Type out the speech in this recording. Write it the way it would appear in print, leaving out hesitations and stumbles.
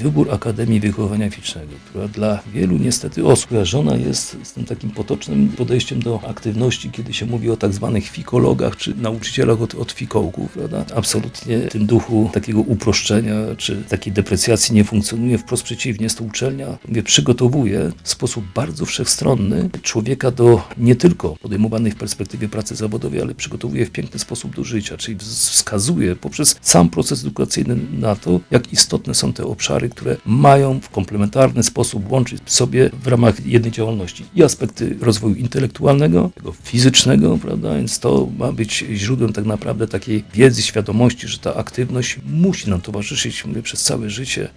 wybór Akademii Wychowania Fizycznego, która dla wielu niestety osób kojarzona jest z tym takim potocznym podejściem do aktywności, kiedy się mówi o tak zwanych fikologach, czy nauczycielach od fikołków, prawda? Absolutnie w tym duchu takiego uproszczenia, czy takiej deprecjacji nie funkcjonuje, wprost przeciwnie, jest to uczelnia, przygotowuje w sposób bardzo wszechstronny człowieka do nie tylko podejmowanej w perspektywie pracy zawodowej, ale przygotowuje w piękny sposób do życia, czyli wskazuje poprzez sam proces edukacyjny na to, jak istotne są te obszary, które mają w komplementarny sposób łączyć sobie w ramach jednej działalności i aspekty rozwoju intelektualnego, tego fizycznego, prawda, więc to ma być źródłem tak naprawdę takiej wiedzy, świadomości, że ta aktywność musi nam towarzyszyć przez całe życie.